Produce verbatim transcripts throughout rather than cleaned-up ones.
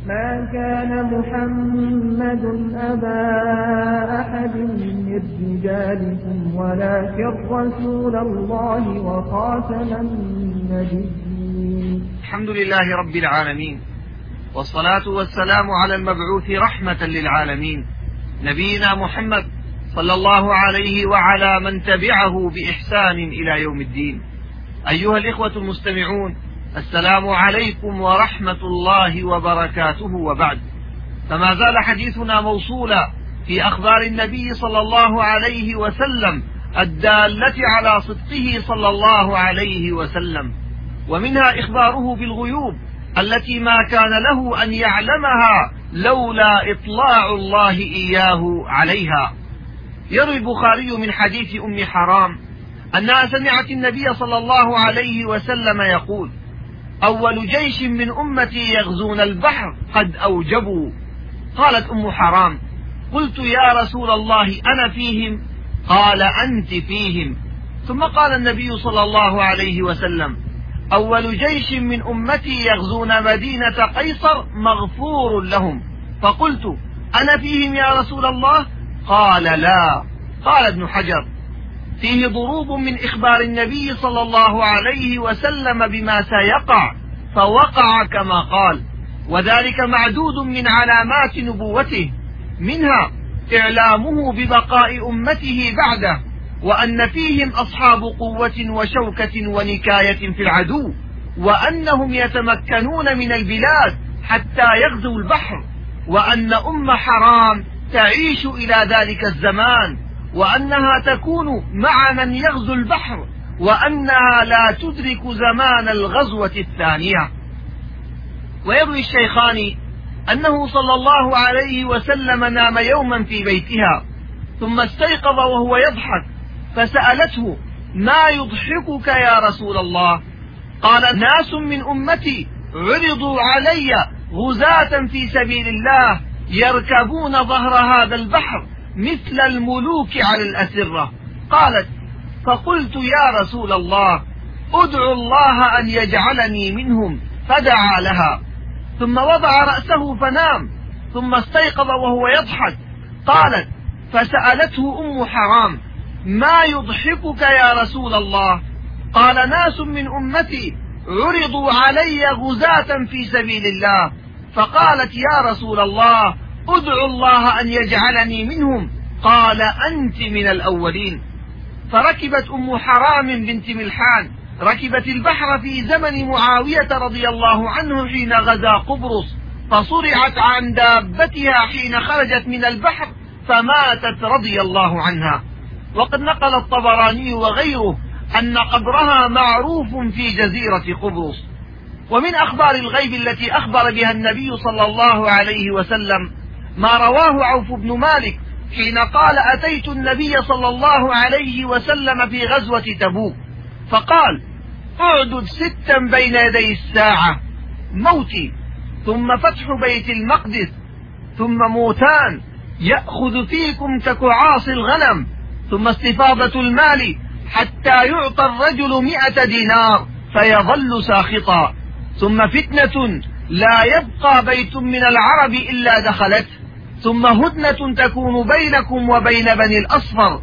ما كان محمد أبا أحد من رجالكم ولكن رسول الله وخاتم النبيين. الحمد لله رب العالمين، والصلاة والسلام على المبعوث رحمة للعالمين نبينا محمد صلى الله عليه وعلى من تبعه بإحسان إلى يوم الدين. أيها الإخوة المستمعون، السلام عليكم ورحمة الله وبركاته، وبعد، فما زال حديثنا موصولا في أخبار النبي صلى الله عليه وسلم الدالة على صدقه صلى الله عليه وسلم، ومنها إخباره بالغيوب التي ما كان له أن يعلمها لولا إطلاع الله إياه عليها. يروي البخاري من حديث أم حرام أنها سمعت النبي صلى الله عليه وسلم يقول: أول جيش من أمتي يغزون البحر قد أوجبوا. قالت أم حرام: قلت يا رسول الله أنا فيهم؟ قال: أنت فيهم. ثم قال النبي صلى الله عليه وسلم: أول جيش من أمتي يغزون مدينة قيصر مغفور لهم. فقلت: أنا فيهم يا رسول الله؟ قال: لا. قال ابن حجر: فيه ضروب من إخبار النبي صلى الله عليه وسلم بما سيقع، فوقع كما قال، وذلك معدود من علامات نبوته، منها إعلامه ببقاء أمته بعده، وأن فيهم أصحاب قوة وشوكة ونكاية في العدو، وأنهم يتمكنون من البلاد حتى يغزوا البحر، وأن أم حرام تعيش إلى ذلك الزمان، وأنها تكون مع من يغزو البحر، وأنها لا تدرك زمان الغزوة الثانية. ويروي الشيخان أنه صلى الله عليه وسلم نام يوما في بيتها، ثم استيقظ وهو يضحك، فسألته: ما يضحكك يا رسول الله؟ قال: ناس من أمتي عرضوا علي غزاة في سبيل الله يركبون ظهر هذا البحر مثل الملوك على الأسرة. قالت: فقلت يا رسول الله ادعو الله أن يجعلني منهم، فدعا لها، ثم وضع رأسه فنام، ثم استيقظ وهو يضحك. قالت: فسألته أم حرام: ما يضحكك يا رسول الله؟ قال: ناس من أمتي عرضوا علي غزاة في سبيل الله. فقالت: يا رسول الله ادعو الله أن يجعلني منهم. قال: أنت من الأولين. فركبت أم حرام بنت ملحان ركبت البحر في زمن معاوية رضي الله عنه حين غزا قبرص، فصرعت عن دابتها حين خرجت من البحر فماتت رضي الله عنها. وقد نقل الطبراني وغيره أن قبرها معروف في جزيرة قبرص. ومن أخبار الغيب التي أخبر بها النبي صلى الله عليه وسلم ما رواه عوف بن مالك حين قال: أتيت النبي صلى الله عليه وسلم في غزوة تبوك، فقال: اعدد ستا بين يدي الساعة: موتي، ثم فتح بيت المقدس، ثم موتان يأخذ فيكم ككعاص الغنم، ثم استفاضة المال حتى يعطى الرجل مئة دينار فيظل ساخطا، ثم فتنة لا يبقى بيت من العرب إلا دخلته، ثم هدنة تكون بينكم وبين بني الأصفر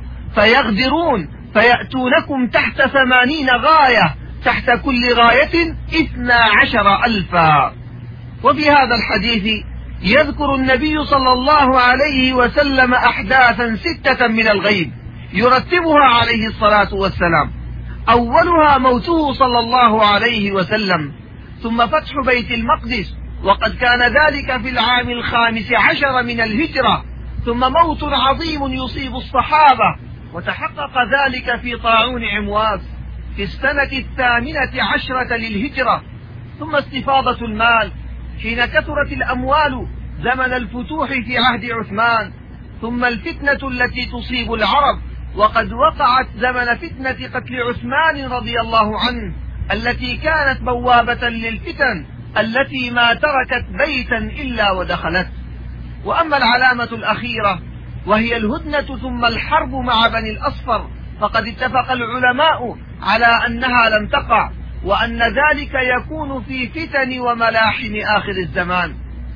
فيغدرون فيأتونكم تحت ثمانين غاية، تحت كل غاية اثنا عشر ألفا. وفي هذا الحديث يذكر النبي صلى الله عليه وسلم أحداثا ستة من الغيب يرتبها عليه الصلاة والسلام، أولها موته صلى الله عليه وسلم، ثم فتح بيت المقدس، وقد كان ذلك في العام الخامس عشر من الهجرة، ثم موت عظيم يصيب الصحابة، وتحقق ذلك في طاعون عمواس في السنة الثامنة عشرة للهجرة، ثم استفاضة المال حين كثرت الأموال زمن الفتوح في عهد عثمان، ثم الفتنة التي تصيب العرب، وقد وقعت زمن فتنة قتل عثمان رضي الله عنه التي كانت بوابة للفتن التي ما تركت بيتا إلا ودخلت. وأما العلامة الأخيرة وهي الهدنة ثم الحرب مع بني الأصفر، فقد اتفق العلماء على أنها لم تقع، وأن ذلك يكون في فتن وملاحم آخر الزمان.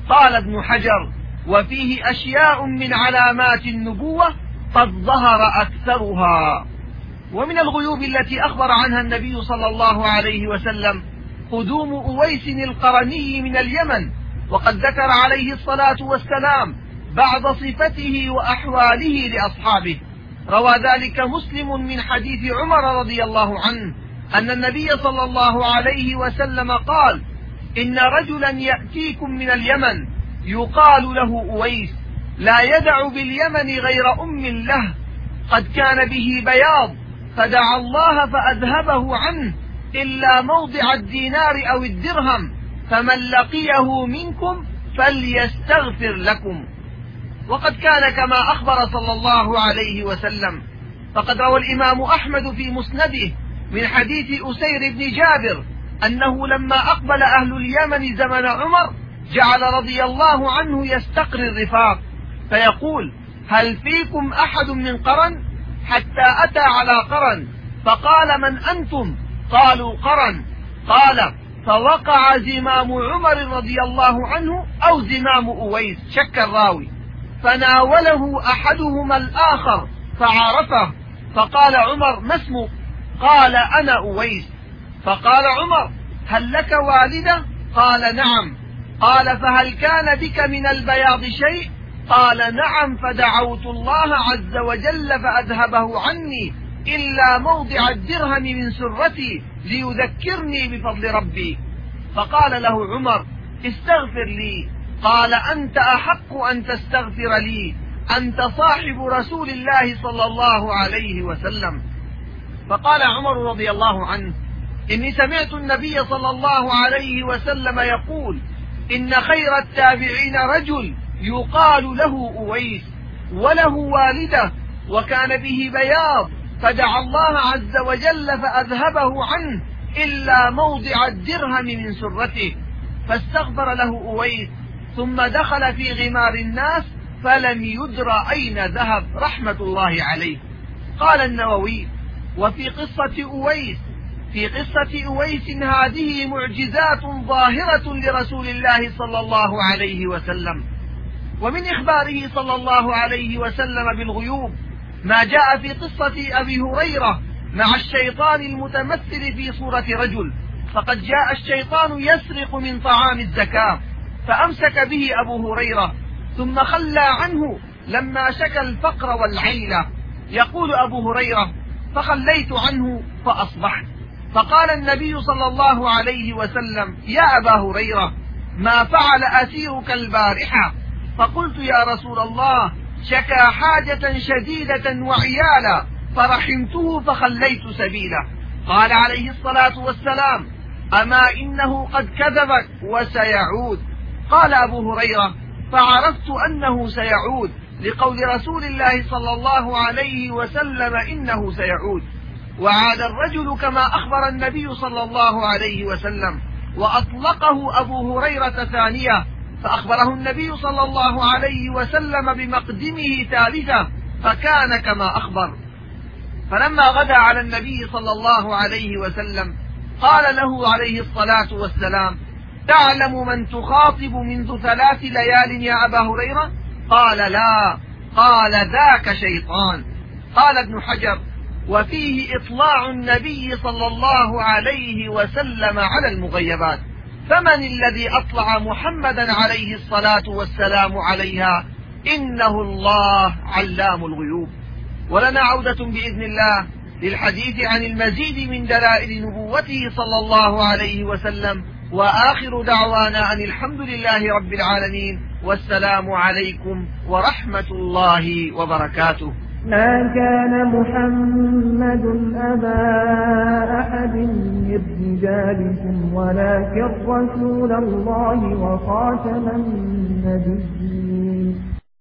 قال ابن حجر: وفيه أشياء من علامات النبوة قد ظهر أكثرها. ومن الغيوب التي أخبر عنها النبي صلى الله عليه وسلم قدوم أويس القرني من اليمن، وقد ذكر عليه الصلاة والسلام بعض صفته وأحواله لأصحابه. روى ذلك مسلم من حديث عمر رضي الله عنه أن النبي صلى الله عليه وسلم قال: إن رجلا يأتيكم من اليمن يقال له أويس، لا يدع باليمن غير أم له، قد كان به بياض فدعا الله فأذهبه عنه إلا موضع الدينار أو الدرهم، فمن لقيه منكم فليستغفر لكم. وقد كان كما أخبر صلى الله عليه وسلم. فقد روى الإمام أحمد في مسنده من حديث أسير بن جابر أنه لما أقبل أهل اليمن زمن عمر جعل رضي الله عنه يستقر الرفاق فيقول: هل فيكم أحد من قرن؟ حتى أتى على قرن فقال: من أنتم؟ قالوا: قرن. قال: فوقع زمام عمر رضي الله عنه أو زمام أويس، شك الراوي، فناوله أحدهما الآخر فعرفه، فقال عمر: ما اسمك؟ قال: أنا أويس. فقال عمر: هل لك والدة؟ قال: نعم. قال: فهل كان بك من البياض شيء؟ قال: نعم، فدعوت الله عز وجل فأذهبه عني إلا موضع الدرهم من سرتي ليذكرني بفضل ربي. فقال له عمر: استغفر لي. قال: أنت أحق أن تستغفر لي، أنت صاحب رسول الله صلى الله عليه وسلم. فقال عمر رضي الله عنه: إني سمعت النبي صلى الله عليه وسلم يقول: إن خير التابعين رجل يقال له أويس، وله والدة وكان به بياض، فدعا الله عز وجل فأذهبه عنه إلا موضع الدرهم من سرته، فاستغفر له أويس، ثم دخل في غمار الناس فلم يدر أين ذهب رحمة الله عليه. قال النووي: وفي قصة أويس في قصة أويس هذه معجزات ظاهرة لرسول الله صلى الله عليه وسلم. ومن إخباره صلى الله عليه وسلم بالغيوب ما جاء في قصة أبي هريرة مع الشيطان المتمثل في صورة رجل، فقد جاء الشيطان يسرق من طعام الزكاة فأمسك به أبو هريرة ثم خلى عنه لما شكى الفقر والعيلة. يقول أبو هريرة: فخليت عنه فأصبحت، فقال النبي صلى الله عليه وسلم: يا أبا هريرة، ما فعل أسيرك البارحة؟ فقلت: يا رسول الله، شكى حاجة شديدة وعيالا فرحمته فخليت سبيله. قال عليه الصلاة والسلام: أما إنه قد كذبك وسيعود. قال أبو هريرة: فعرفت أنه سيعود لقول رسول الله صلى الله عليه وسلم إنه سيعود. وعاد الرجل كما أخبر النبي صلى الله عليه وسلم، وأطلقه أبو هريرة ثانية، فأخبره النبي صلى الله عليه وسلم بمقدمه ثالثة، فكان كما أخبر. فلما غدا على النبي صلى الله عليه وسلم قال له عليه الصلاة والسلام: تعلم من تخاطب منذ ثلاث ليال يا أبا هريرة؟ قال: لا. قال: ذاك شيطان. قال ابن حجر: وفيه إطلاع النبي صلى الله عليه وسلم على المغيبات، فمن الذي أطلع محمدا عليه الصلاة والسلام عليها؟ إنه الله علام الغيوب. ولنا عودة بإذن الله للحديث عن المزيد من دلائل نبوته صلى الله عليه وسلم، وآخر دعوانا أن الحمد لله رب العالمين، والسلام عليكم ورحمة الله وبركاته. ما كان محمد أبا أحد من رجالكم ولكن رسول الله وخاتم النبيين.